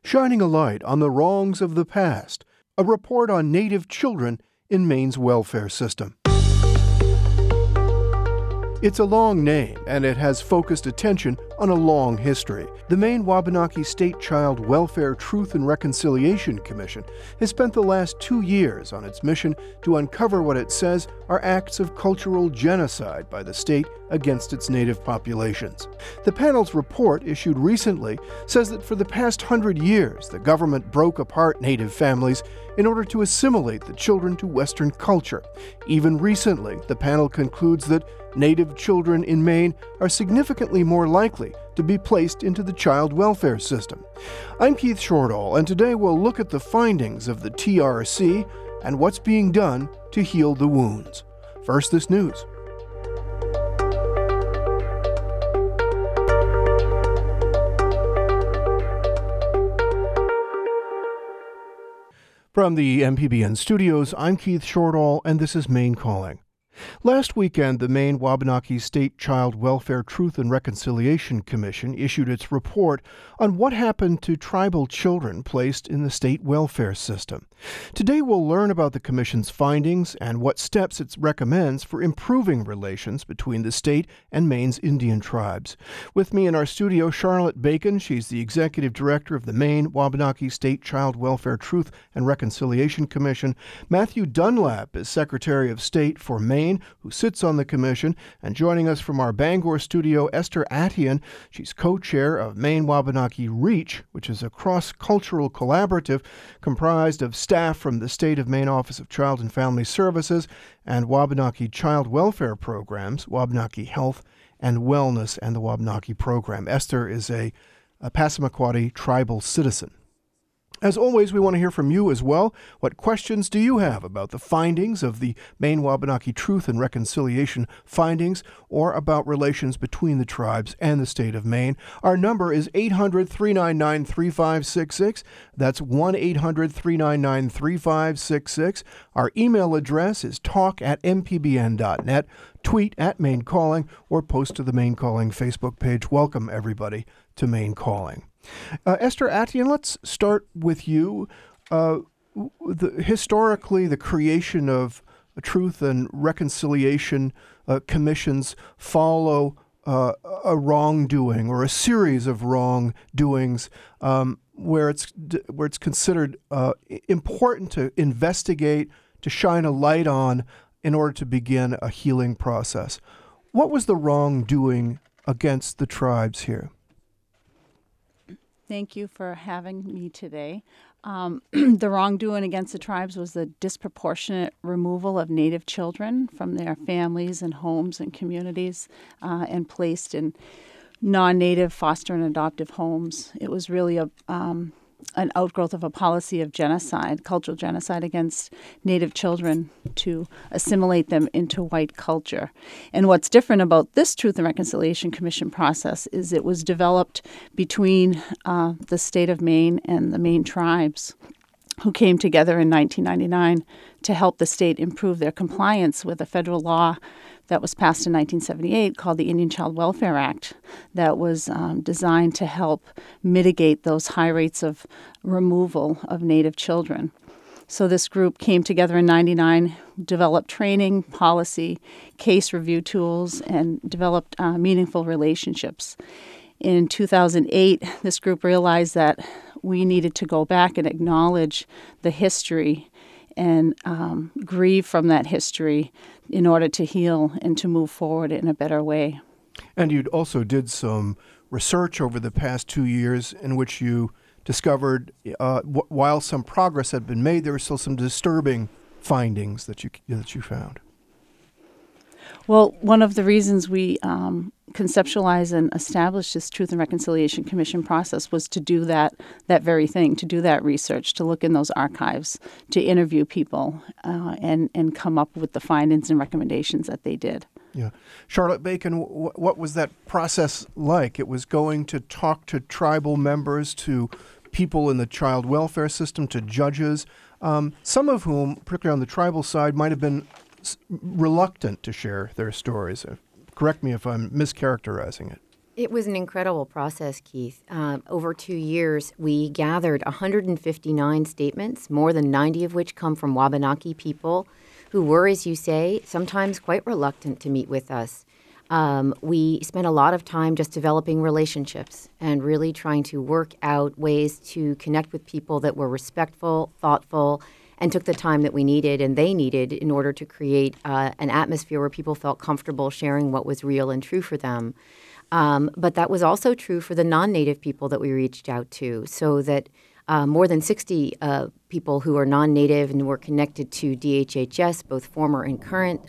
shining a light on the wrongs of the past, a report on Native children in Maine's welfare system. It's a long name, and it has focused attention on a long history. The Maine Wabanaki State Child Welfare Truth and Reconciliation Commission has spent the last 2 years on its mission to uncover what it says are acts of cultural genocide by the state against its Native populations. The panel's report, issued recently, says that for the past 100 years, the government broke apart Native families in order to assimilate the children to Western culture. Even recently, the panel concludes that Native children in Maine are significantly more likely to be placed into the child welfare system. I'm Keith Shortall, and today we'll look at the findings of the TRC and what's being done to heal the wounds. First, this news. From the MPBN studios, I'm Keith Shortall, and this is Maine Calling. Last weekend, the Maine Wabanaki State Child Welfare Truth and Reconciliation Commission issued its report on what happened to tribal children placed in the state welfare system. Today, we'll learn about the Commission's findings and what steps it recommends for improving relations between the state and Maine's Indian tribes. With me in our studio, Charlotte Bacon. She's the Executive Director of the Maine Wabanaki State Child Welfare Truth and Reconciliation Commission. Matthew Dunlap is Secretary of State for Maine, who sits on the commission, and joining us from our Bangor studio, Esther Attian. She's co-chair of Maine Wabanaki Reach, which is a cross-cultural collaborative comprised of staff from the State of Maine Office of Child and Family Services and Wabanaki Child Welfare Programs, Wabanaki Health and Wellness, and the Wabanaki Program. Esther is a Passamaquoddy tribal citizen. As always, we want to hear from you as well. What questions do you have about the findings of the Maine Wabanaki Truth and Reconciliation findings, or about relations between the tribes and the state of Maine? Our number is 800-399-3566. That's 1-800-399-3566. Our email address is talk@mpbn.net. Tweet at Maine Calling, or post to the Maine Calling Facebook page. Welcome, everybody, to Maine Calling. Esther Attian, let's start with you. Historically, the creation of truth and reconciliation commissions follow a wrongdoing or a series of wrongdoings where it's considered important to investigate, to shine a light on in order to begin a healing process. What was the wrongdoing against the tribes here? Thank you for having me today. The wrongdoing against the tribes was the disproportionate removal of Native children from their families and homes and communities and placed in non-Native foster and adoptive homes. It was really an outgrowth of a policy of genocide, cultural genocide against Native children to assimilate them into white culture. And what's different about this Truth and Reconciliation Commission process is it was developed between the state of Maine and the Maine tribes, who came together in 1999 to help the state improve their compliance with a federal law that was passed in 1978 called the Indian Child Welfare Act, that was designed to help mitigate those high rates of removal of Native children. So this group came together in 99, developed training, policy, case review tools, and developed meaningful relationships. In 2008, this group realized that we needed to go back and acknowledge the history and grieve from that history in order to heal and to move forward in a better way. And you also did some research over the past 2 years in which you discovered, while some progress had been made, there were still some disturbing findings that you found. Well, one of the reasons we conceptualized and established this Truth and Reconciliation Commission process was to do that very thing, to do that research, to look in those archives, to interview people, and come up with the findings and recommendations that they did. Yeah. Charlotte Bacon, what was that process like? It was going to talk to tribal members, to people in the child welfare system, to judges, some of whom, particularly on the tribal side, might have been reluctant to share their stories. Correct me if I'm mischaracterizing it. It was an incredible process, Keith. Over 2 years, we gathered 159 statements, more than 90 of which come from Wabanaki people who were, as you say, sometimes quite reluctant to meet with us. We spent a lot of time just developing relationships and really trying to work out ways to connect with people that were respectful, thoughtful, and took the time that we needed and they needed in order to create an atmosphere where people felt comfortable sharing what was real and true for them. But that was also true for the non-Native people that we reached out to, so that more than 60 people who are non-Native and were connected to DHHS, both former and current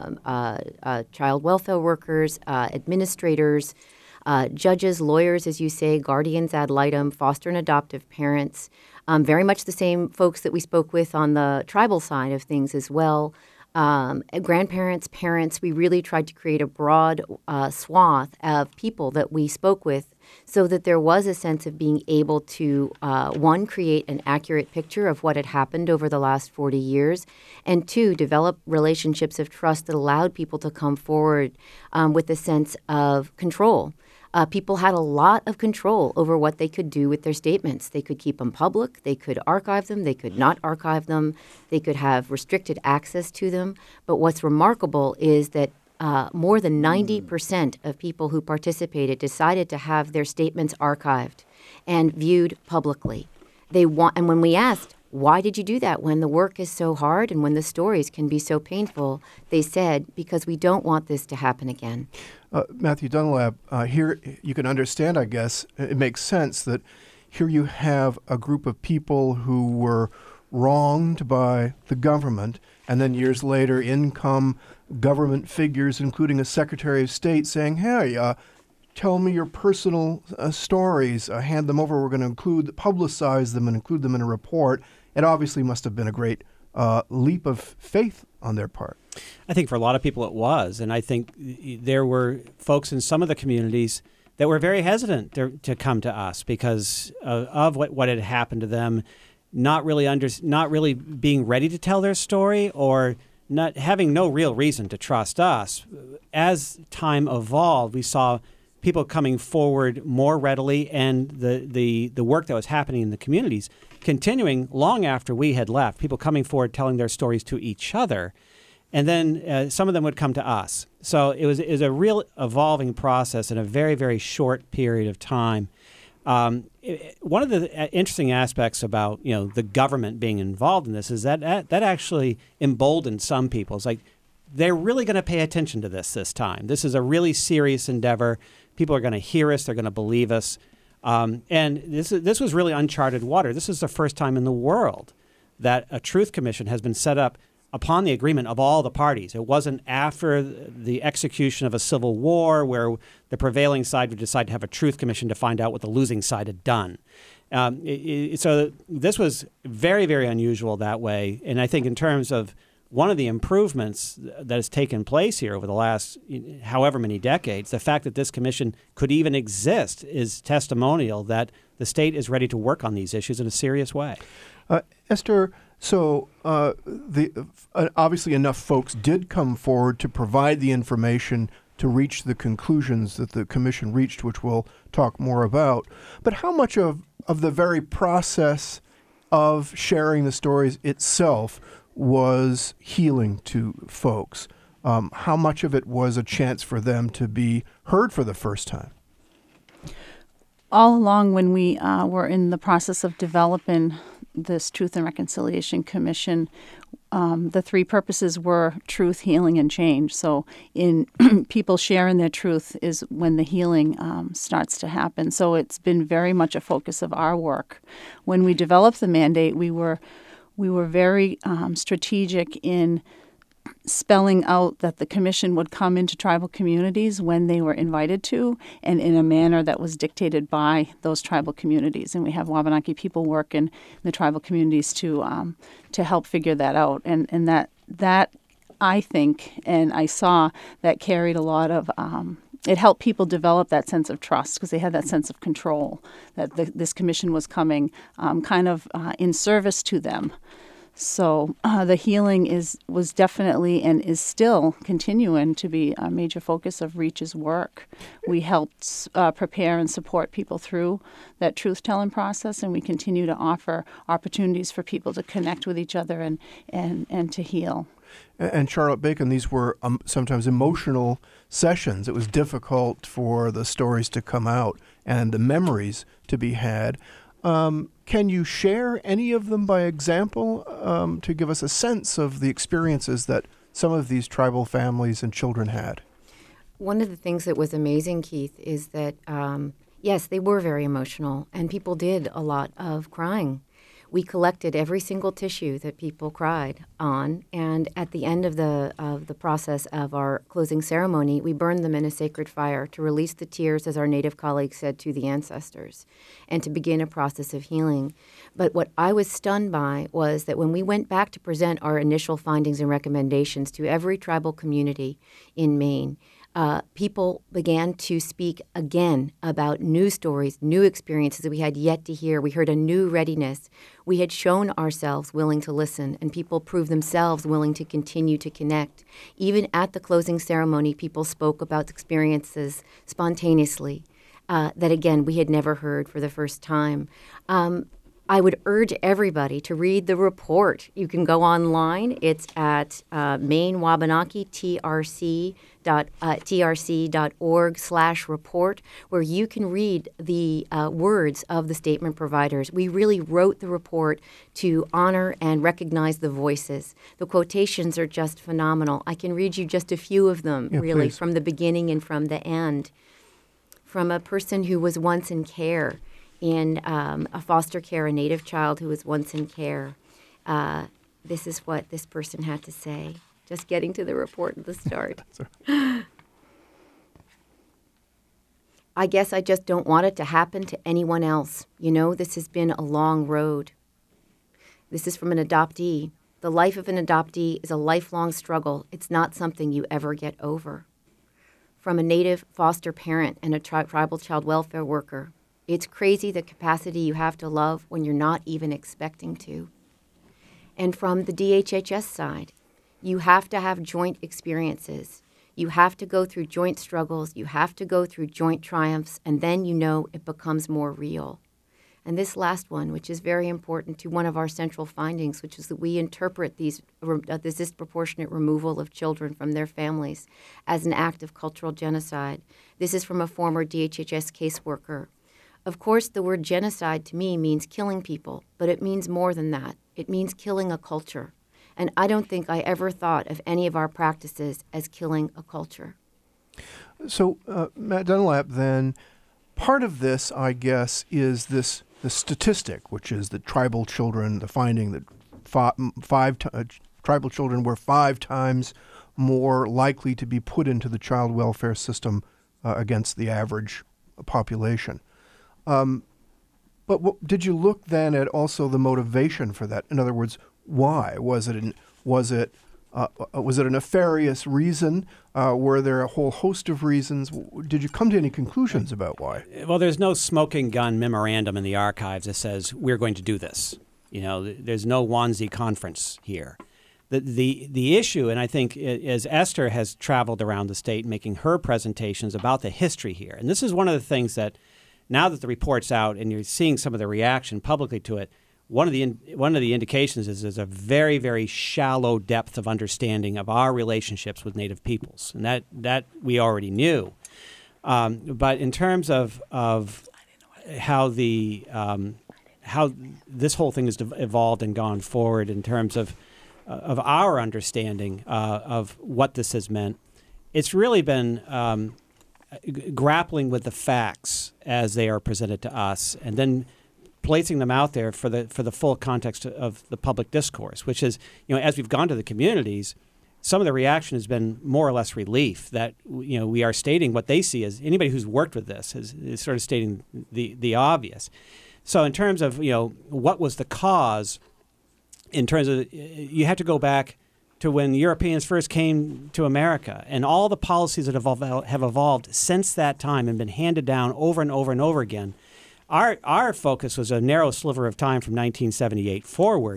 child welfare workers, administrators, judges, lawyers, as you say, guardians ad litem, foster and adoptive parents, very much the same folks that we spoke with on the tribal side of things as well. Grandparents, parents, we really tried to create a broad swath of people that we spoke with so that there was a sense of being able to, one, create an accurate picture of what had happened over the last 40 years, and two, develop relationships of trust that allowed people to come forward with a sense of control. People had a lot of control over what they could do with their statements. They could keep them public, they could archive them, they could not archive them, they could have restricted access to them. But what's remarkable is that more than 90% of people who participated decided to have their statements archived and viewed publicly. And when we asked, why did you do that when the work is so hard and when the stories can be so painful? They said, because we don't want this to happen again. Matthew Dunlap, here you can understand, I guess, it makes sense that here you have a group of people who were wronged by the government, and then years later in come government figures, including a Secretary of State, saying, hey, tell me your personal stories, hand them over, we're going to publicize them and include them in a report. It obviously must have been a great leap of faith on their part. I think for a lot of people it was, and I think there were folks in some of the communities that were very hesitant to come to us because of what had happened to them, not really being ready to tell their story or not having no real reason to trust us. As time evolved, we saw people coming forward more readily, and the work that was happening in the communities continuing long after we had left, people coming forward telling their stories to each other. And then some of them would come to us. So it was a real evolving process in a very, very short period of time. One of the interesting aspects about the government being involved in this is that actually emboldened some people. It's like they're really going to pay attention to this time. This is a really serious endeavor. People are going to hear us. They're going to believe us. And this was really uncharted water. This is the first time in the world that a Truth Commission has been set up upon the agreement of all the parties. It wasn't after the execution of a civil war where the prevailing side would decide to have a Truth Commission to find out what the losing side had done. So this was very, very unusual that way. And I think in terms of one of the improvements that has taken place here over the last however many decades, the fact that this commission could even exist is testimonial that the state is ready to work on these issues in a serious way. Esther, so obviously enough folks did come forward to provide the information to reach the conclusions that the commission reached, which we'll talk more about. But how much of the very process of sharing the stories itself was healing to folks? How much of it was a chance for them to be heard for the first time? All along when we were in the process of developing this Truth and Reconciliation Commission, the three purposes were truth, healing, and change. So in people sharing their truth is when the healing starts to happen. So it's been very much a focus of our work. When we developed the mandate, we were very strategic in spelling out that the commission would come into tribal communities when they were invited to, and in a manner that was dictated by those tribal communities. And we have Wabanaki people work in the tribal communities to help figure that out. And that I think, and I saw that carried a lot of it helped people develop that sense of trust because they had that sense of control that this commission was coming in service to them. So the healing was definitely and is still continuing to be a major focus of REACH's work. We helped prepare and support people through that truth-telling process, and we continue to offer opportunities for people to connect with each other and to heal. And Charlotte Bacon, these were sometimes emotional sessions. It was difficult for the stories to come out and the memories to be had. Can you share any of them by example to give us a sense of the experiences that some of these tribal families and children had? One of the things that was amazing, Keith, is that, yes, they were very emotional, and people did a lot of crying. We collected every single tissue that people cried on, and at the end of the process of our closing ceremony, we burned them in a sacred fire to release the tears, as our Native colleagues said, to the ancestors, and to begin a process of healing. But what I was stunned by was that when we went back to present our initial findings and recommendations to every tribal community in Maine, people began to speak again about new stories, new experiences that we had yet to hear. We heard a new readiness. We had shown ourselves willing to listen, and people proved themselves willing to continue to connect. Even at the closing ceremony, people spoke about experiences spontaneously that, again, we had never heard for the first time. I would urge everybody to read the report. You can go online. It's at Maine Wabanaki, trc.org/report, where you can read the words of the statement providers. We really wrote the report to honor and recognize the voices. The quotations are just phenomenal. I can read you just a few of them, really, please. from the beginning and from the end. From a person who was once in care, in a foster care, a Native child who was once in care. This is what this person had to say. Just getting to the report at the start. I guess I just don't want it to happen to anyone else. You know, this has been a long road. This is from an adoptee. The life of an adoptee is a lifelong struggle. It's not something you ever get over. From a Native foster parent and a tribal child welfare worker. It's crazy the capacity you have to love when you're not even expecting to. And from the DHHS side, you have to have joint experiences. You have to go through joint struggles. You have to go through joint triumphs, and then you know it becomes more real. And this last one, which is very important to one of our central findings, which is that we interpret this disproportionate removal of children from their families as an act of cultural genocide. This is from a former DHHS caseworker. Of course, the word genocide to me means killing people, but it means more than that. It means killing a culture. And I don't think I ever thought of any of our practices as killing a culture. So, Matt Dunlap, then, part of this, I guess, is the statistic, which is that tribal children, the finding that tribal children were 5 times more likely to be put into the child welfare system against the average population. But did you look then at also the motivation for that? In other words, why? Was it a nefarious reason? Were there a whole host of reasons? Did you come to any conclusions about why? Well, there's no smoking gun memorandum in the archives that says we're going to do this. You know, there's no Wannsee conference here. The issue, and I think as Esther has traveled around the state making her presentations about the history here, and this is one of the things that now that the report's out and you're seeing some of the reaction publicly to it, one of the indications is there's a very, very shallow depth of understanding of our relationships with Native peoples, and that we already knew. But in terms of how how this whole thing has evolved and gone forward in terms of our understanding of what this has meant, it's really been grappling with the facts as they are presented to us, and then placing them out there for the full context of the public discourse, which is, you know, as we've gone to the communities, some of the reaction has been more or less relief that, you know, we are stating what they see as anybody who's worked with this is sort of stating the obvious. So in terms of, you know, what was the cause, in terms of, you have to go back to when Europeans first came to America, and all the policies that have evolved since that time and been handed down over and over and over again. Our focus was a narrow sliver of time from 1978 forward,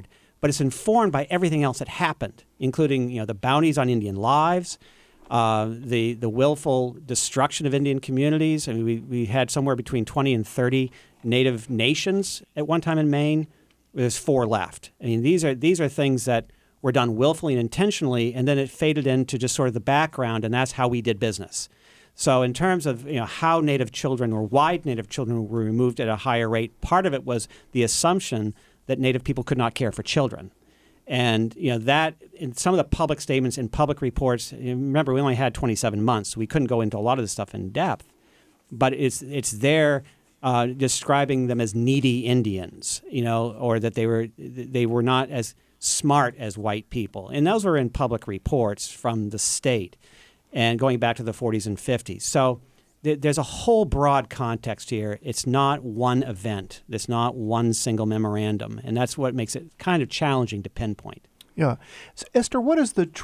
but it's informed by everything else that happened, including the bounties on Indian lives, the willful destruction of Indian communities. I mean, we had somewhere between 20 and 30 Native nations at one time in Maine. There's 4 left. I mean, these are things that were done willfully and intentionally, and then it faded into just sort of the background, and that's how we did business. So in terms of how Native children or why Native children were removed at a higher rate, part of it was the assumption that Native people could not care for children. And that in some of the public statements and public reports, remember we only had 27 months, so we couldn't go into a lot of this stuff in depth. But it's there describing them as needy Indians, or that they were not as smart as white people, and those were in public reports from the state, and going back to the 40s and 50s. So there's a whole broad context here. It's not one event. It's not one single memorandum, and that's what makes it kind of challenging to pinpoint. Yeah, so Esther, what is the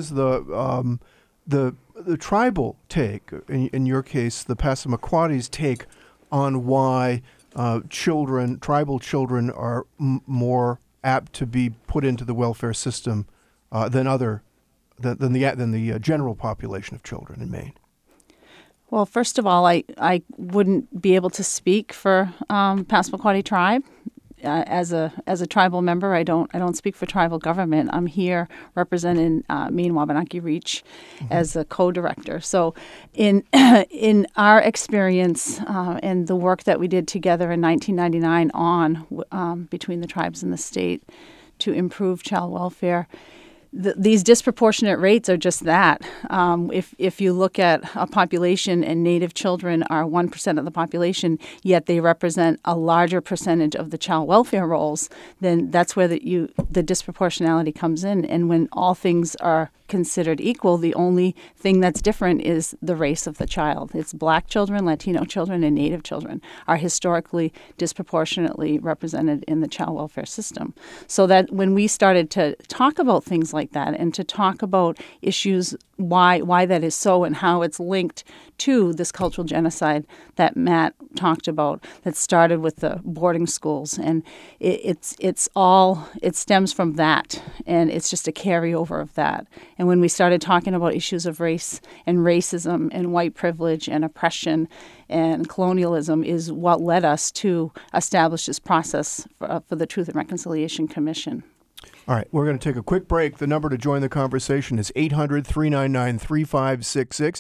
tribal take, in your case, the Passamaquoddy's take on why tribal children are more apt to be put into the welfare system than the general population of children in Maine? Well, first of all, I wouldn't be able to speak for Passamaquoddy tribe. As a tribal member, I don't speak for tribal government. I'm here representing Maine Wabanaki Reach as a co-director. So, in our experience and the work that we did together in 1999 on between the tribes and the state to improve child welfare, these disproportionate rates are just that. If you look at a population and Native children are 1% of the population, yet they represent a larger percentage of the child welfare rolls, then that's where the disproportionality comes in. And when all things are considered equal, the only thing that's different is the race of the child. It's Black children, Latino children, and Native children are historically disproportionately represented in the child welfare system. So that when we started to talk about things like that and to talk about issues, why that is so and how it's linked to this cultural genocide that Matt talked about that started with the boarding schools, and it stems from that, and it's just a carryover of that. And when we started talking about issues of race and racism and white privilege and oppression and colonialism is what led us to establish this process for the Truth and Reconciliation Commission. All right, we're going to take a quick break. The number to join the conversation is 800-399-3566,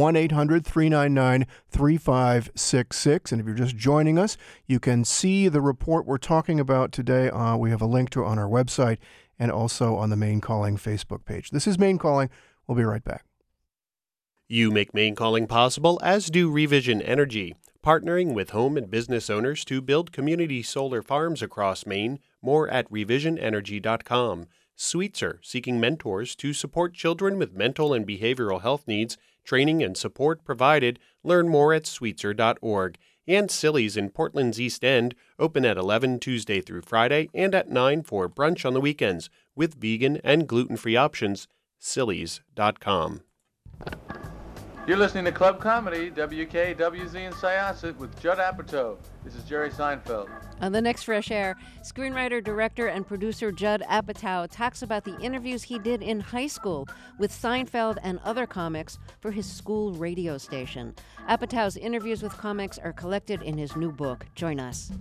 1-800-399-3566. And if you're just joining us, you can see the report we're talking about today. We have a link to it on our website and also on the Maine Calling Facebook page. This is Maine Calling. We'll be right back. You make Maine Calling possible, as do Revision Energy, partnering with home and business owners to build community solar farms across Maine. More at revisionenergy.com. Sweetser, seeking mentors to support children with mental and behavioral health needs. Training and support provided. Learn more at sweetser.org. And Silly's in Portland's East End, open at 11 Tuesday through Friday and at 9 for brunch on the weekends, with vegan and gluten-free options. Sillies.com. You're listening to Club Comedy, WKWZ in Syosset with Judd Apatow. This is Jerry Seinfeld. On the next Fresh Air, screenwriter, director, and producer Judd Apatow talks about the interviews he did in high school with Seinfeld and other comics for his school radio station. Apatow's interviews with comics are collected in his new book. Join us.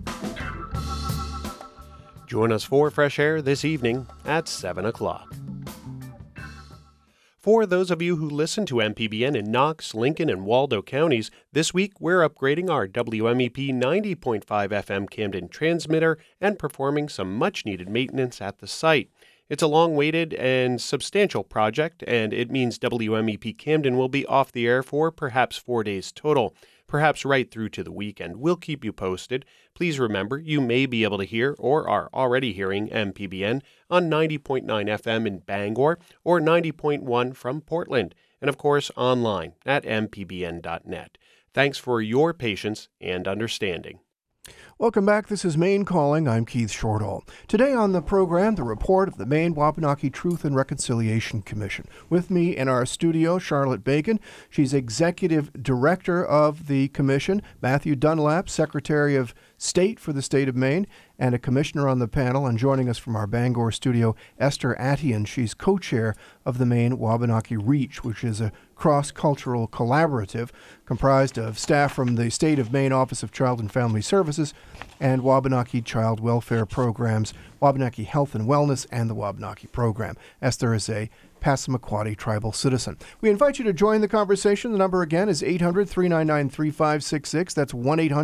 Join us for Fresh Air this evening at 7 o'clock. For those of you who listen to MPBN in Knox, Lincoln, and Waldo counties, this week we're upgrading our WMEP 90.5 FM Camden transmitter and performing some much-needed maintenance at the site. It's a long-awaited and substantial project, and it means WMEP Camden will be off the air for perhaps 4 days total, perhaps right through to the weekend. We'll keep you posted. Please remember, you may be able to hear or are already hearing MPBN on 90.9 FM in Bangor or 90.1 from Portland, and of course online at mpbn.net. Thanks for your patience and understanding. Welcome back. This is Maine Calling. I'm Keith Shortall. Today on the program, the report of the Maine Wabanaki Truth and Reconciliation Commission. With me in our studio, Charlotte Bacon. She's Executive Director of the Commission. Matthew Dunlap, Secretary of State for the state of Maine, and a commissioner on the panel. And joining us from our Bangor studio, Esther Attian. She's co-chair of the Maine Wabanaki Reach, which is a cross-cultural collaborative comprised of staff from the State of Maine Office of Child and Family Services and Wabanaki Child Welfare Programs, Wabanaki Health and Wellness, and the Wabanaki Program. Esther is a Passamaquoddy tribal citizen. We invite you to join the conversation. The number again is 800-399-3566. That's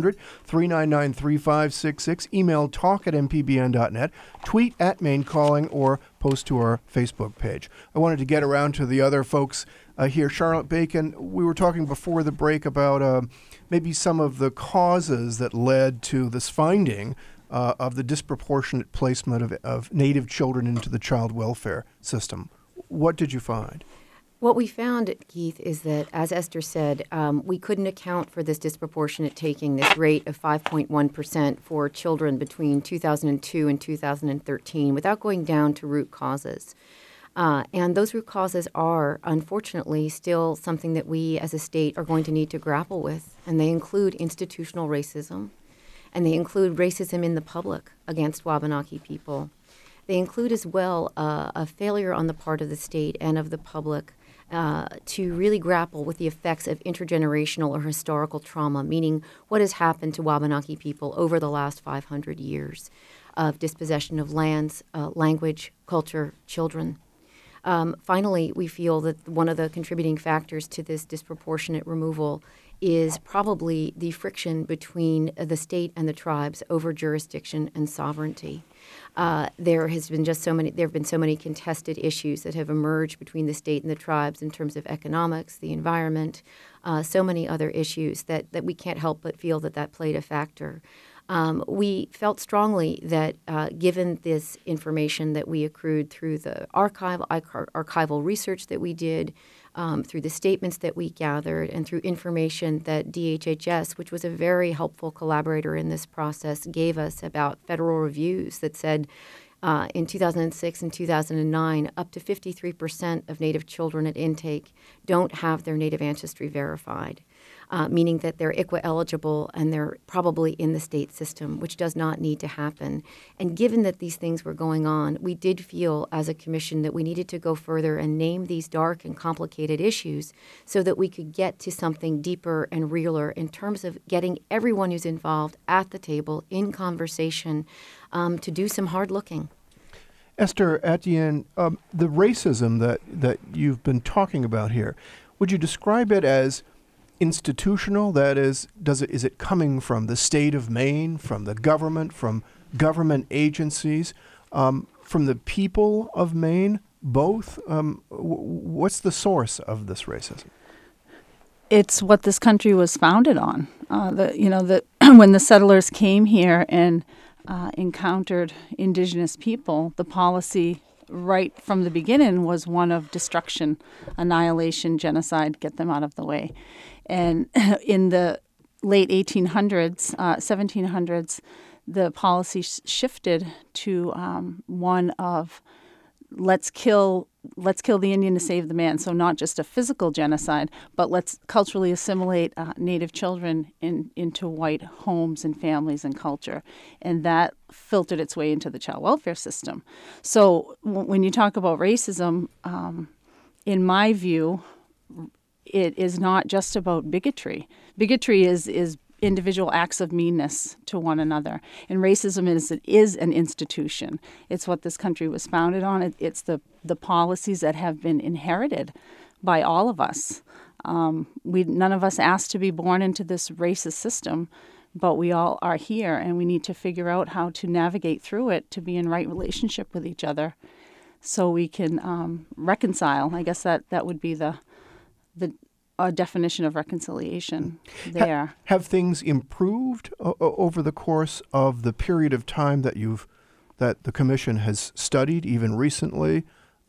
1-800-399-3566. Email talk@mpbn.net, tweet at Maine Calling, or post to our Facebook page. I wanted to get around to the other folks here. Charlotte Bacon, we were talking before the break about maybe some of the causes that led to this finding of the disproportionate placement of Native children into the child welfare system. What did you find? What we found, Keith, is that, as Esther said, we couldn't account for this disproportionate taking, this rate of 5.1% for children between 2002 and 2013, without going down to root causes. And those root causes are, unfortunately, still something that we as a state are going to need to grapple with. And they include institutional racism, and they include racism in the public against Wabanaki people. They include as well a failure on the part of the state and of the public to really grapple with the effects of intergenerational or historical trauma, meaning what has happened to Wabanaki people over the last 500 years of dispossession of lands, language, culture, children. Finally, we feel that one of the contributing factors to this disproportionate removal is probably the friction between the state and the tribes over jurisdiction and sovereignty. There have been so many contested issues that have emerged between the state and the tribes in terms of economics, the environment, so many other issues that we can't help but feel that played a factor. We felt strongly that given this information that we accrued through the archival research that we did, through the statements that we gathered, and through information that DHHS, which was a very helpful collaborator in this process, gave us about federal reviews that said in 2006 and 2009, up to 53% of Native children at intake don't have their Native ancestry verified. Meaning that they're ICWA eligible and they're probably in the state system, which does not need to happen. And given that these things were going on, we did feel as a commission that we needed to go further and name these dark and complicated issues so that we could get to something deeper and realer in terms of getting everyone who's involved at the table in conversation to do some hard looking. Esther Attian, the racism that you've been talking about here, would you describe it as institutional? That is it coming from the state of Maine, from the government, from government agencies, from the people of Maine, both? What's the source of this racism? It's what this country was founded on. When the settlers came here and encountered indigenous people, the policy right from the beginning was one of destruction, annihilation, genocide, get them out of the way. And in the late 1800s, 1700s, the policy shifted to one of let's kill the Indian to save the man. So not just a physical genocide, but let's culturally assimilate Native children into white homes and families and culture. And that filtered its way into the child welfare system. So when you talk about racism, in my view, it is not just about bigotry. Bigotry is individual acts of meanness to one another. And racism is an institution. It's what this country was founded on. It's the policies that have been inherited by all of us. None of us asked to be born into this racist system, but we all are here, and we need to figure out how to navigate through it to be in right relationship with each other so we can reconcile. I guess that would be the definition of reconciliation there. Have things improved over the course of the period of time that the commission has studied, even recently,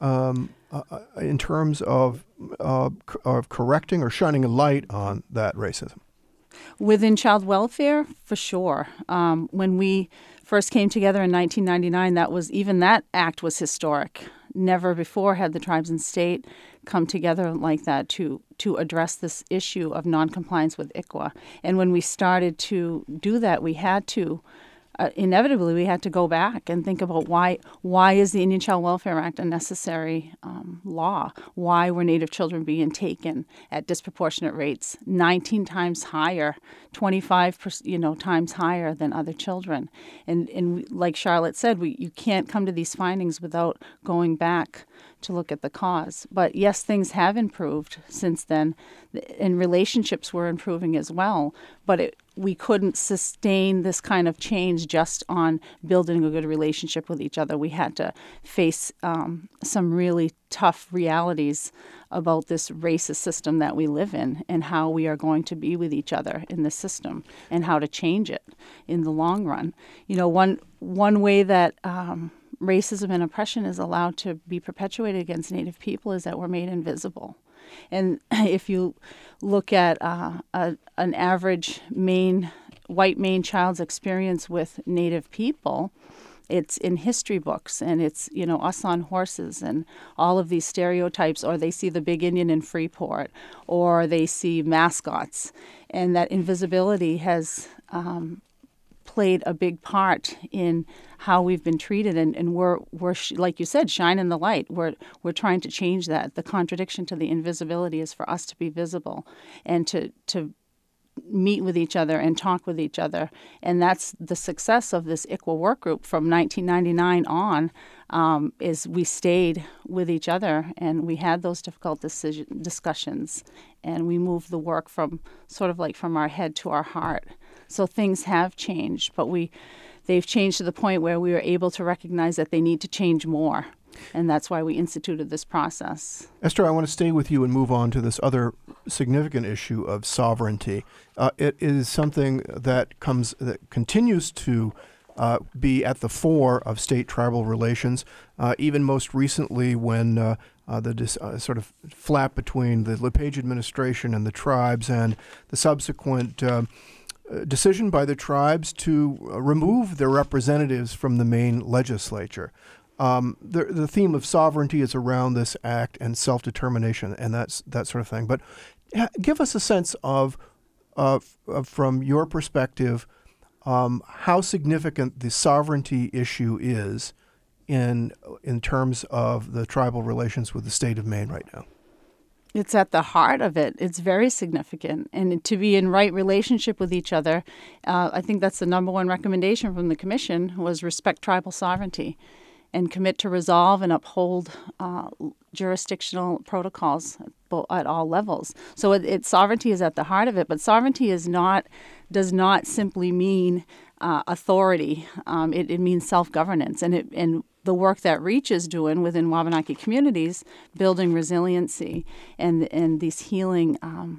in terms of correcting or shining a light on that racism? Within child welfare, for sure. When we first came together in 1999, that act was historic. never before had the tribes and state come together like that to address this issue of noncompliance with ICWA. And when we started to do that, we had to inevitably we had to go back and think about why is the Indian Child Welfare Act a necessary law? Why were Native children being taken at disproportionate rates, 19 times higher, 25 times higher than other children? And like Charlotte said, you can't come to these findings without going back to look at the cause. But yes, things have improved since then, and relationships were improving as well. But we couldn't sustain this kind of change just on building a good relationship with each other. We had to face some really tough realities about this racist system that we live in and how we are going to be with each other in this system and how to change it in the long run. One way that racism and oppression is allowed to be perpetuated against Native people is that we're made invisible. And if you look at an average white Maine child's experience with Native people, it's in history books, and it's, us on horses and all of these stereotypes, or they see the big Indian in Freeport, or they see mascots. And that invisibility has played a big part in how we've been treated, and we're like you said, shining the light. We're trying to change that. The contradiction to the invisibility is for us to be visible and to meet with each other and talk with each other. And that's the success of this ICWA work group from 1999 on, is we stayed with each other and we had those difficult discussions, and we moved the work from our head to our heart. So things have changed, but they've changed to the point where we are able to recognize that they need to change more. And that's why we instituted this process. Esther, I want to stay with you and move on to this other significant issue of sovereignty. It is something that continues to be at the fore of state-tribal relations, even most recently when the sort of flap between the LePage administration and the tribes and the subsequent decision by the tribes to remove their representatives from the Maine legislature. The theme of sovereignty is around this act and self-determination and that sort of thing. But give us a sense of from your perspective, how significant the sovereignty issue is in terms of the tribal relations with the state of Maine right now. It's at the heart of it. It's very significant. And to be in right relationship with each other, I think that's the number one recommendation from the Commission, was respect tribal sovereignty and commit to resolve and uphold jurisdictional protocols at all levels. So sovereignty is at the heart of it, but sovereignty does not simply mean authority. It means self-governance, and the work that REACH is doing within Wabanaki communities, building resiliency and this healing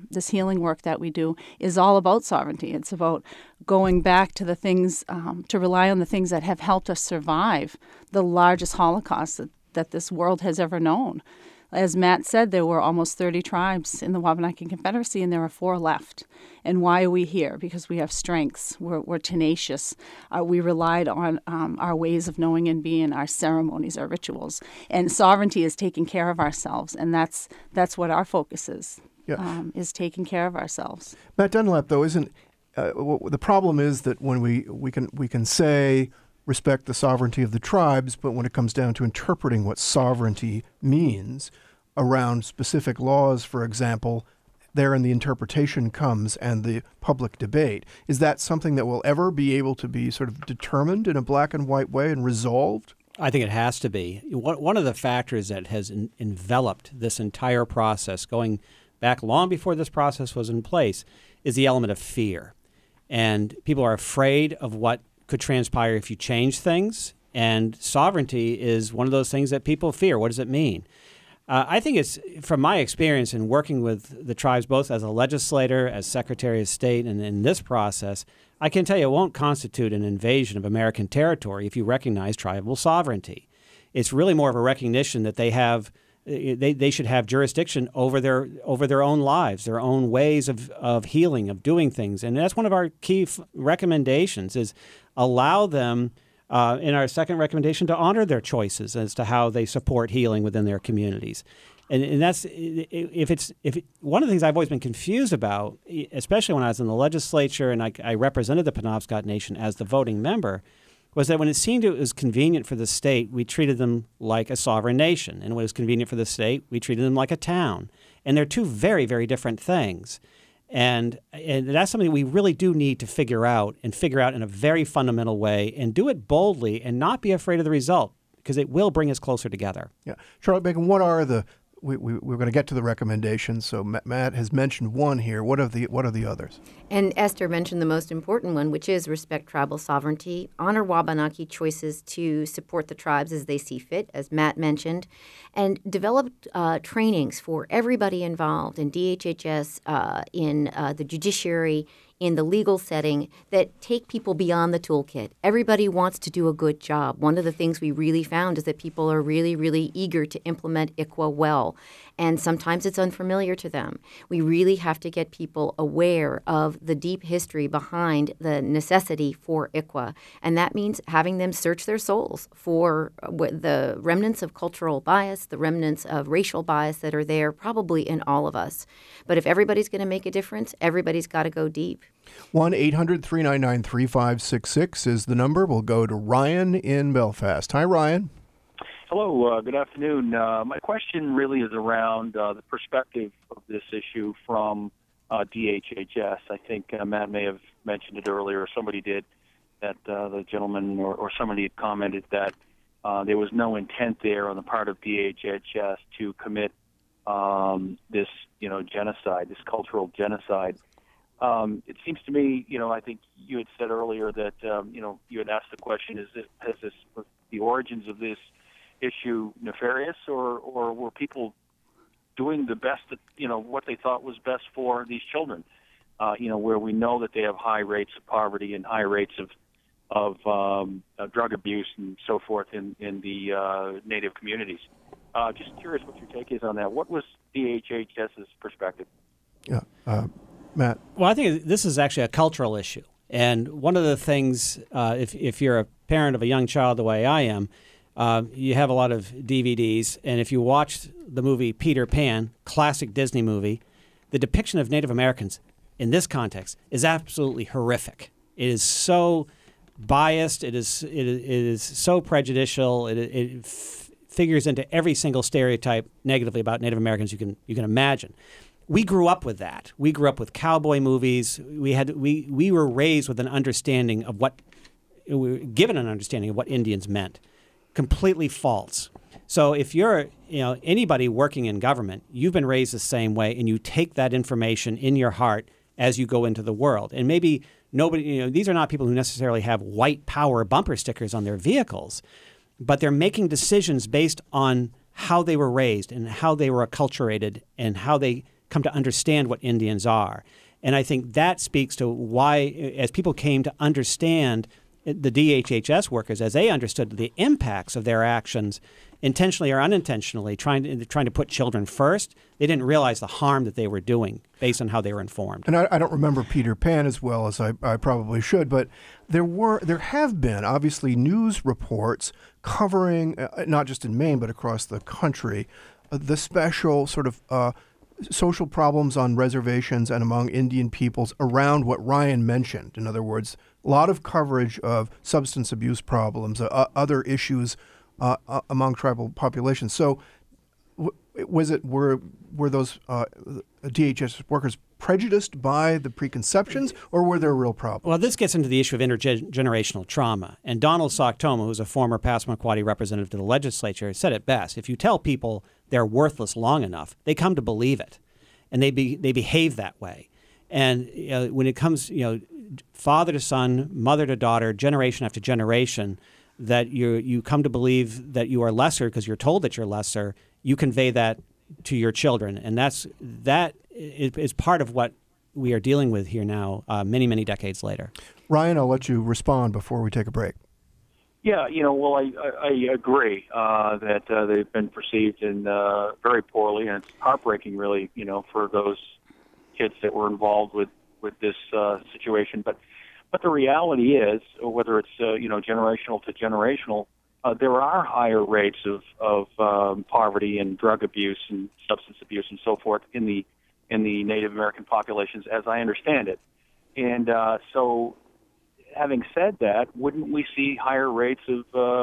work that we do is all about sovereignty. It's about going back to the things, to rely on the things that have helped us survive the largest Holocaust that this world has ever known. As Matt said, there were almost 30 tribes in the Wabanaki Confederacy, and there are 4 left. And why are we here? Because we have strengths. We're tenacious. We relied on our ways of knowing and being, our ceremonies, our rituals. And sovereignty is taking care of ourselves, and that's what our focus is, is taking care of ourselves. Matt Dunlap, though, isn't the problem is that when we can say respect the sovereignty of the tribes, but when it comes down to interpreting what sovereignty means around specific laws, for example, therein the interpretation comes and the public debate. Is that something that will ever be able to be sort of determined in a black and white way and resolved? I think it has to be. One of the factors that has enveloped this entire process, going back long before this process was in place, is the element of fear. And people are afraid of what could transpire if you change things, and sovereignty is one of those things that people fear. What does it mean? I think it's, from my experience in working with the tribes, both as a legislator, as Secretary of State, and in this process, I can tell you it won't constitute an invasion of American territory if you recognize tribal sovereignty. It's really more of a recognition that they should have jurisdiction over their own lives, their own ways of healing, of doing things. And that's one of our key recommendations, is allow them In our second recommendation, to honor their choices as to how they support healing within their communities. And that's one of the things I've always been confused about, especially when I was in the legislature and I represented the Penobscot Nation as the voting member, was that when it seemed it was convenient for the state, we treated them like a sovereign nation. And when it was convenient for the state, we treated them like a town. And they're two very, very different things. And that's something we really do need to figure out in a very fundamental way and do it boldly and not be afraid of the result, because it will bring us closer together. Yeah. Charlotte Bacon, what are the we're going to get to the recommendations. So Matt has mentioned one here. What are the others? And Esther mentioned the most important one, which is respect tribal sovereignty, honor Wabanaki choices to support the tribes as they see fit, as Matt mentioned, and develop trainings for everybody involved in DHHS, in the judiciary, in the legal setting that take people beyond the toolkit. Everybody wants to do a good job. One of the things we really found is that people are really, really eager to implement ICWA well, and sometimes it's unfamiliar to them. We really have to get people aware of the deep history behind the necessity for ICWA, and that means having them search their souls for the remnants of cultural bias, the remnants of racial bias that are there probably in all of us. But if everybody's going to make a difference, everybody's got to go deep. 1-800-399-3566 is the number. We'll go to Ryan in Belfast. Hi, Ryan. Hello, good afternoon. My question really is around the perspective of this issue from DHHS. I think Matt may have mentioned it earlier, or somebody did, that the gentleman or somebody had commented that there was no intent there on the part of DHHS to commit this, genocide, this cultural genocide. It seems to me, I think you had said earlier that, you had asked the question, was the origins of this issue nefarious, or were people doing the best that, what they thought was best for these children, where we know that they have high rates of poverty and high rates of drug abuse and so forth in the Native communities. Just curious what your take is on that. What was DHHS's perspective? Yeah. Matt? Well, I think this is actually a cultural issue. And one of the things, if you're a parent of a young child the way I am, you have a lot of DVDs. And if you watched the movie Peter Pan, classic Disney movie, the depiction of Native Americans in this context is absolutely horrific. It is so biased. It is so prejudicial. It figures into every single stereotype negatively about Native Americans you can imagine. We grew up with that. We grew up with cowboy movies. We were raised with an understanding of we were given an understanding of what Indians meant. Completely false. So if you're anybody working in government, you've been raised the same way, and you take that information in your heart as you go into the world. And maybe nobody, these are not people who necessarily have white power bumper stickers on their vehicles, but they're making decisions based on how they were raised and how they were acculturated and how they come to understand what Indians are. And I think that speaks to why, as people came to understand the DHHS workers, as they understood the impacts of their actions, intentionally or unintentionally, trying to put children first, they didn't realize the harm that they were doing based on how they were informed. And I don't remember Peter Pan as well as I probably should, but there have been obviously news reports covering, not just in Maine but across the country, the special sort of social problems on reservations and among Indian peoples around what Ryan mentioned. In other words, a lot of coverage of substance abuse problems, other issues among tribal populations. So were those DHS workers prejudiced by the preconceptions, or were there real problems? Well, this gets into the issue of intergenerational trauma. And Donald Soktoma, who's a former Passamaquoddy representative to the legislature, said it best. If you tell people they're worthless long enough, they come to believe it, and they behave that way. And when it comes, father to son, mother to daughter, generation after generation, that you come to believe that you are lesser because you're told that you're lesser, you convey that to your children. And that is part of what we are dealing with here now, many, many decades later. Ryan, I'll let you respond before we take a break. Yeah, well, I agree that they've been perceived in very poorly, and it's heartbreaking, really, for those kids that were involved with this situation. But But the reality is, whether it's generational to generational, there are higher rates of poverty and drug abuse and substance abuse and so forth in the Native American populations, as I understand it. And so, having said that, wouldn't we see higher rates of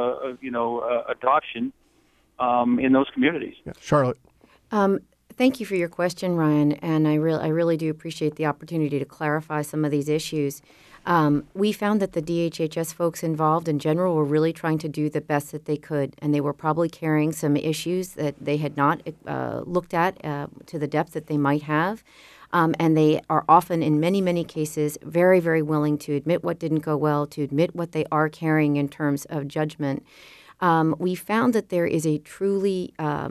adoption in those communities? Yeah. Charlotte. Thank you for your question, Ryan, and I really do appreciate the opportunity to clarify some of these issues. We found that the DHHS folks involved in general were really trying to do the best that they could, and they were probably carrying some issues that they had not looked at to the depth that they might have. And they are often, in many, many cases, very, very willing to admit what didn't go well, to admit what they are carrying in terms of judgment. We found that there is a truly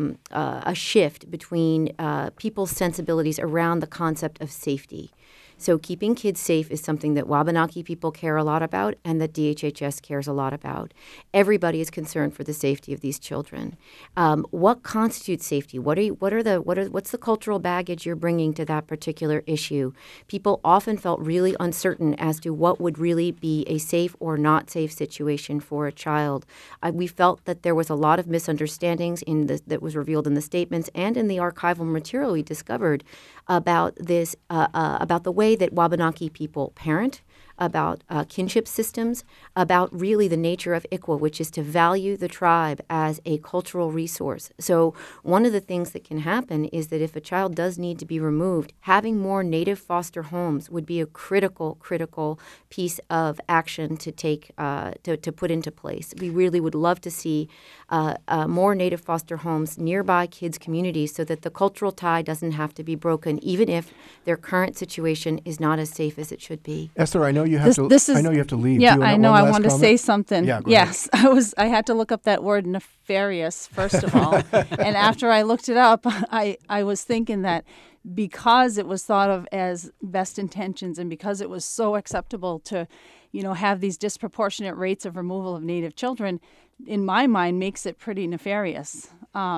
a shift between people's sensibilities around the concept of safety. So keeping kids safe is something that Wabanaki people care a lot about and that DHHS cares a lot about. Everybody is concerned for the safety of these children. What constitutes safety? What's the cultural baggage you're bringing to that particular issue? People often felt really uncertain as to what would really be a safe or not safe situation for a child. We felt that there was a lot of misunderstandings that was revealed in the statements and in the archival material we discovered about this, about the way that Wabanaki people parent, about kinship systems, about really the nature of ICWA, which is to value the tribe as a cultural resource. So one of the things that can happen is that if a child does need to be removed, having more Native foster homes would be a critical piece of action to take to put into place. We really would love to see more Native foster homes nearby kids' communities so that the cultural tie doesn't have to be broken, even if their current situation is not as safe as it should be. Esther, I know you have I know you have to leave. Yeah, I know. I wanted to say something. Yeah, yes, I had to look up that word nefarious first of all, and after I looked it up, I was thinking that because it was thought of as best intentions and because it was so acceptable to, have these disproportionate rates of removal of Native children, in my mind, makes it pretty nefarious.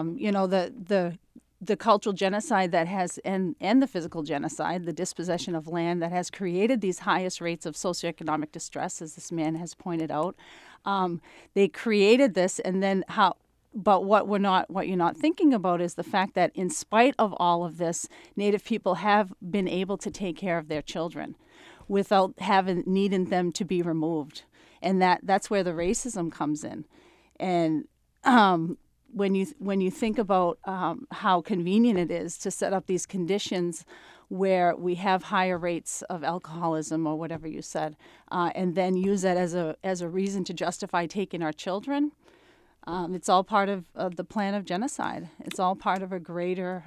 The cultural genocide that has, and the physical genocide, the dispossession of land that has created these highest rates of socioeconomic distress, as this man has pointed out. They created this, and then how? But what you're not thinking about is the fact that in spite of all of this, Native people have been able to take care of their children without needing them to be removed, and that's where the racism comes in, and. When you think about how convenient it is to set up these conditions where we have higher rates of alcoholism or whatever you said, and then use that as a reason to justify taking our children, it's all part of the plan of genocide. It's all part of a greater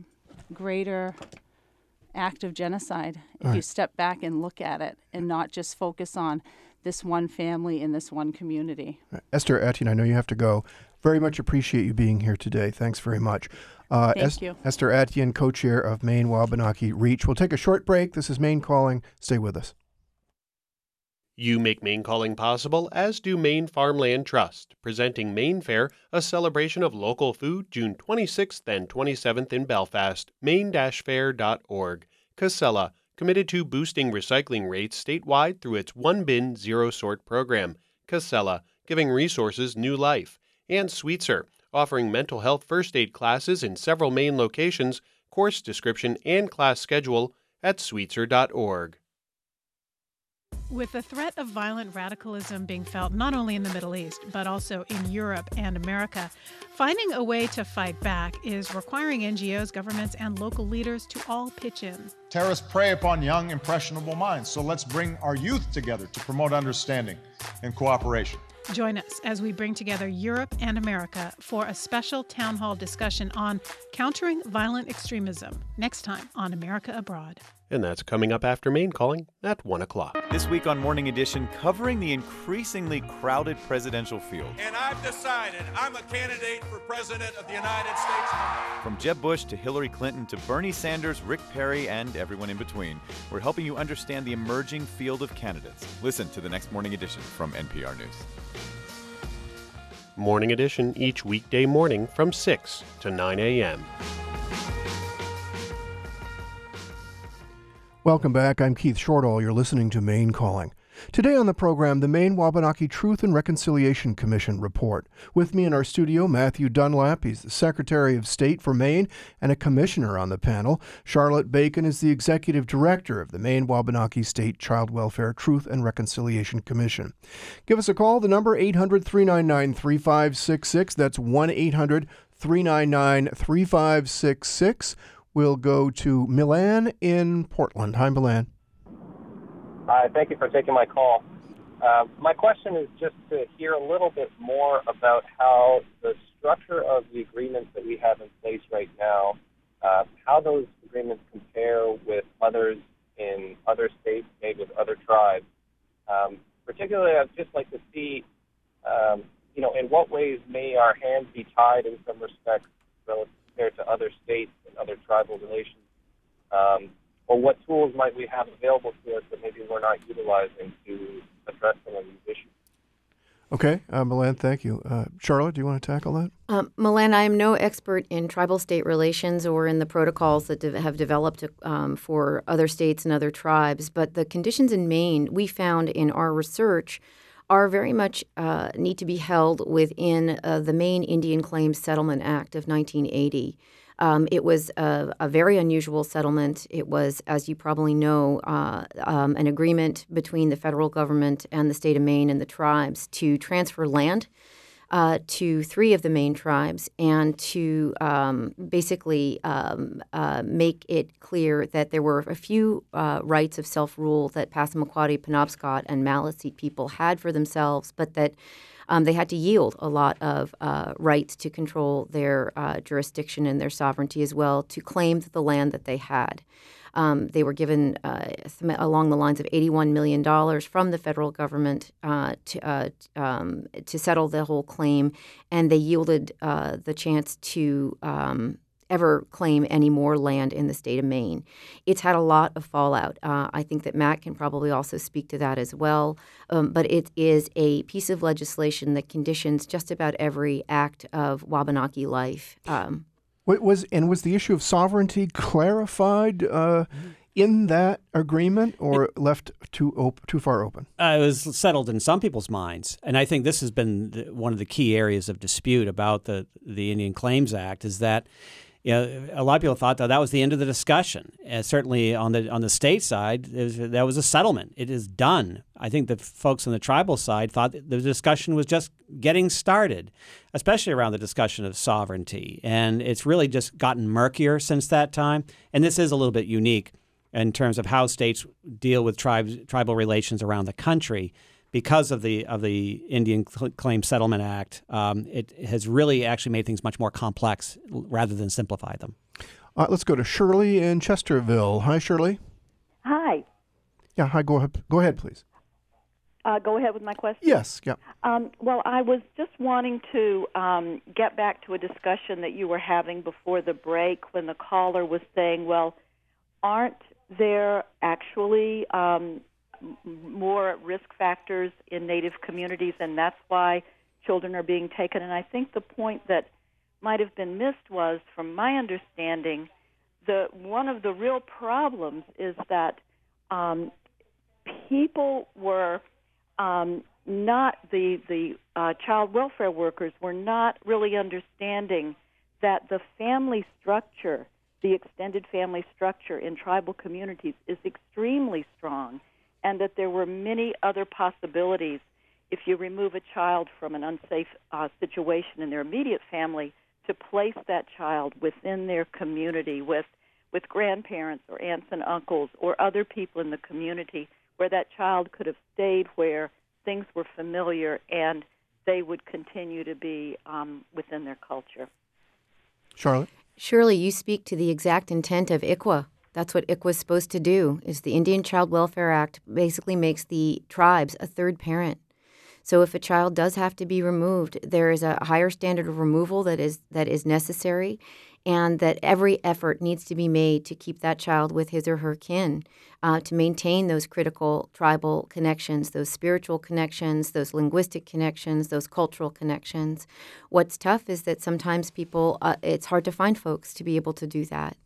act of genocide. If you step back and look at it and not just focus on this one family in this one community. Esther Etienne, I know you have to go. Very much appreciate you being here today. Thanks very much. Thank you. Esther Etienne, co-chair of Maine Wabanaki Reach. We'll take a short break. This is Maine Calling. Stay with us. You make Maine Calling possible, as do Maine Farmland Trust, presenting Maine Fair, a celebration of local food, June 26th and 27th in Belfast, maine-fair.org. Casella, committed to boosting recycling rates statewide through its One Bin, Zero Sort program. Casella, giving resources new life. And Sweetser, offering mental health first aid classes in several Maine locations, course description and class schedule at sweetser.org. With the threat of violent radicalism being felt not only in the Middle East, but also in Europe and America, finding a way to fight back is requiring NGOs, governments, and local leaders to all pitch in. Terrorists prey upon young, impressionable minds, so let's bring our youth together to promote understanding and cooperation. Join us as we bring together Europe and America for a special town hall discussion on countering violent extremism next time on America Abroad. And that's coming up after Maine Calling at 1 o'clock. This week on Morning Edition, covering the increasingly crowded presidential field. And I've decided I'm a candidate for President of the United States. From Jeb Bush to Hillary Clinton to Bernie Sanders, Rick Perry, and everyone in between, we're helping you understand the emerging field of candidates. Listen to the next Morning Edition from NPR News. Morning Edition each weekday morning from 6 to 9 a.m. Welcome back. I'm Keith Shortall. You're listening to Maine Calling. Today on the program, the Maine Wabanaki Truth and Reconciliation Commission report. With me in our studio, Matthew Dunlap. He's the Secretary of State for Maine and a commissioner on the panel. Charlotte Bacon is the Executive Director of the Maine Wabanaki State Child Welfare Truth and Reconciliation Commission. Give us a call. The number 800-399-3566. That's 1-800-399-3566. We'll go to Milan in Portland. Hi, Milan. Hi, thank you for taking my call. My question is just to hear a little bit more about how the structure of the agreements that we have in place right now, how those agreements compare with others in other states, maybe with other tribes. Particularly, I'd just like to see, in what ways may our hands be tied in some respects relative compared to other states and other tribal relations. Or what tools might we have available to us that maybe we're not utilizing to address some of these issues? Okay, Milan, thank you. Charlotte, do you want to tackle that? Milan, I am no expert in tribal-state relations or in the protocols that have developed for other states and other tribes, but the conditions in Maine we found in our research are very much need to be held within the Maine Indian Claims Settlement Act of 1980. It was a very unusual settlement. It was, as you probably know, an agreement between the federal government and the state of Maine and the tribes to transfer land to 3 of the Maine tribes and to basically make it clear that there were a few rights of self-rule that Passamaquoddy, Penobscot, and Maliseet people had for themselves, but that they had to yield a lot of rights to control their jurisdiction and their sovereignty as well to claim the land that they had. They were given along the lines of $81 million from the federal government to settle the whole claim, and they yielded the chance to ever claim any more land in the state of Maine. It's had a lot of fallout. I think that Matt can probably also speak to that as well. But it is a piece of legislation that conditions just about every act of Wabanaki life. Was the issue of sovereignty clarified in that agreement, or left too far open? It was settled in some people's minds, and I think this has been one of the key areas of dispute about the Indian Claims Act. Is that a lot of people thought that was the end of the discussion. Certainly on the state side, that was a settlement. It is done. I think the folks on the tribal side thought that the discussion was just getting started, especially around the discussion of sovereignty. And it's really just gotten murkier since that time. And this is a little bit unique in terms of how states deal with tribal relations around the country. Because of the Indian Claims Settlement Act, it has really actually made things much more complex rather than simplify them. Let's go to Shirley in Chesterville. Hi, Shirley. Hi. Yeah, hi. Go ahead, please. Go ahead with my question? Yes, yeah. Well, I was just wanting to get back to a discussion that you were having before the break when the caller was saying, well, aren't there actually more risk factors in Native communities, and that's why children are being taken? And I think the point that might have been missed was, from my understanding, one of the real problems is that people were not the child welfare workers were not really understanding that the family structure, the extended family structure in tribal communities, is extremely strong, and that there were many other possibilities if you remove a child from an unsafe situation in their immediate family to place that child within their community with grandparents or aunts and uncles or other people in the community where that child could have stayed where things were familiar and they would continue to be within their culture. Charlotte? Shirley, you speak to the exact intent of ICWA. That's what ICWA is supposed to do. Is the Indian Child Welfare Act basically makes the tribes a third parent. So if a child does have to be removed, there is a higher standard of removal that is necessary, and that every effort needs to be made to keep that child with his or her kin, to maintain those critical tribal connections, those spiritual connections, those linguistic connections, those cultural connections. What's tough is that sometimes people, it's hard to find folks to be able to do that.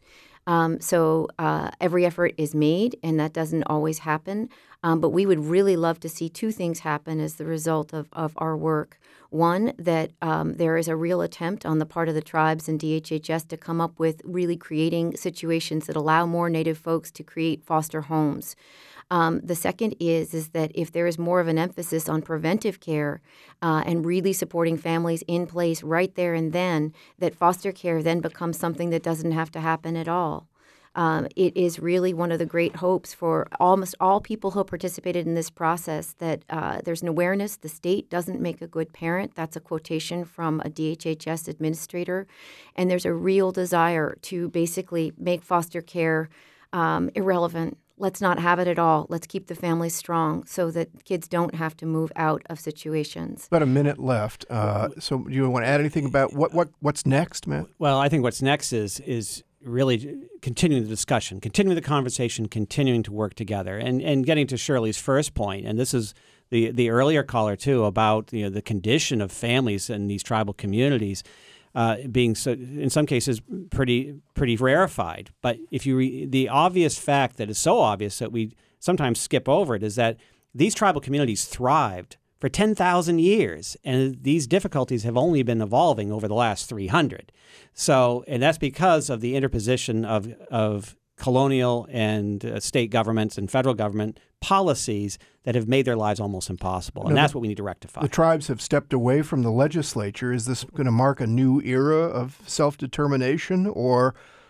So every effort is made, and that doesn't always happen. But we would really love to see two things happen as the result of our work. One, that there is a real attempt on the part of the tribes and DHHS to come up with really creating situations that allow more Native folks to create foster homes. The second is that if there is more of an emphasis on preventive care and really supporting families in place right there and then, that foster care then becomes something that doesn't have to happen at all. It is really one of the great hopes for almost all people who participated in this process that there's an awareness the state doesn't make a good parent. That's a quotation from a DHHS administrator. And there's a real desire to basically make foster care irrelevant. Let's not have it at all. Let's keep the families strong so that kids don't have to move out of situations. About a minute left. So do you want to add anything about what's next, Matt? Well, I think what's next is really continuing the discussion, continuing the conversation, continuing to work together, and getting to Shirley's first point. And this is the earlier caller too about the condition of families in these tribal communities. Being so, in some cases, pretty rarefied. But if you the obvious fact that is so obvious that we sometimes skip over it is that these tribal communities thrived for 10,000 years, and these difficulties have only been evolving over the last 300. So, and that's because of the interposition of colonial and state governments and federal government policies that have made their lives almost impossible. And that's what we need to rectify. The tribes have stepped away from the legislature. Is this going to mark a new era of self-determination, or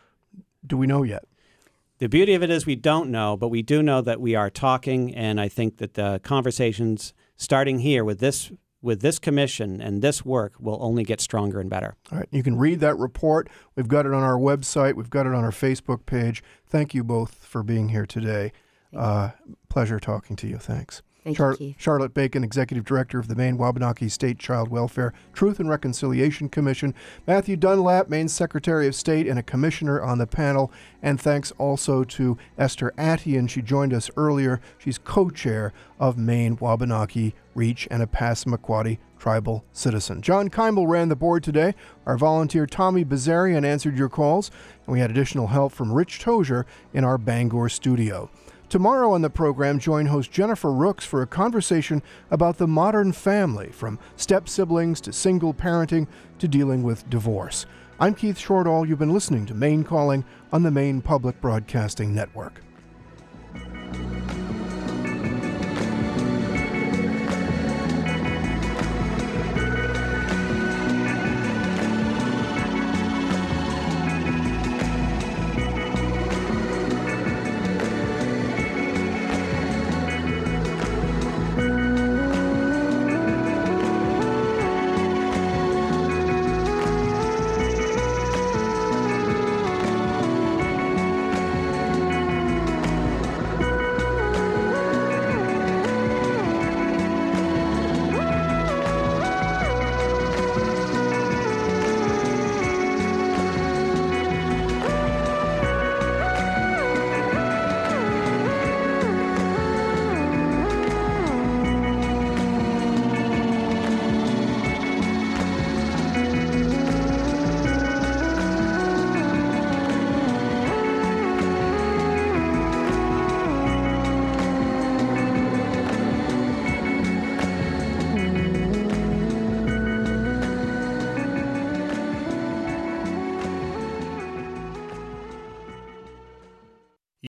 do we know yet? The beauty of it is we don't know, but we do know that we are talking, and I think that the conversations starting here with this commission and this work will only get stronger and better. All right. You can read that report. We've got it on our website. We've got it on our Facebook page. Thank you both for being here today. Pleasure talking to you. Thanks. Thank you, Keith. Charlotte Bacon, Executive Director of the Maine Wabanaki State Child Welfare Truth and Reconciliation Commission. Matthew Dunlap, Maine Secretary of State and a commissioner on the panel. And thanks also to Esther Attian. She joined us earlier. She's co-chair of Maine Wabanaki Reach and a Passamaquoddy tribal citizen. John Keimel ran the board today. Our volunteer Tommy Bazarian answered your calls. And we had additional help from Rich Tozier in our Bangor studio. Tomorrow on the program, join host Jennifer Rooks for a conversation about the modern family, from step-siblings to single parenting to dealing with divorce. I'm Keith Shortall. You've been listening to Maine Calling on the Maine Public Broadcasting Network.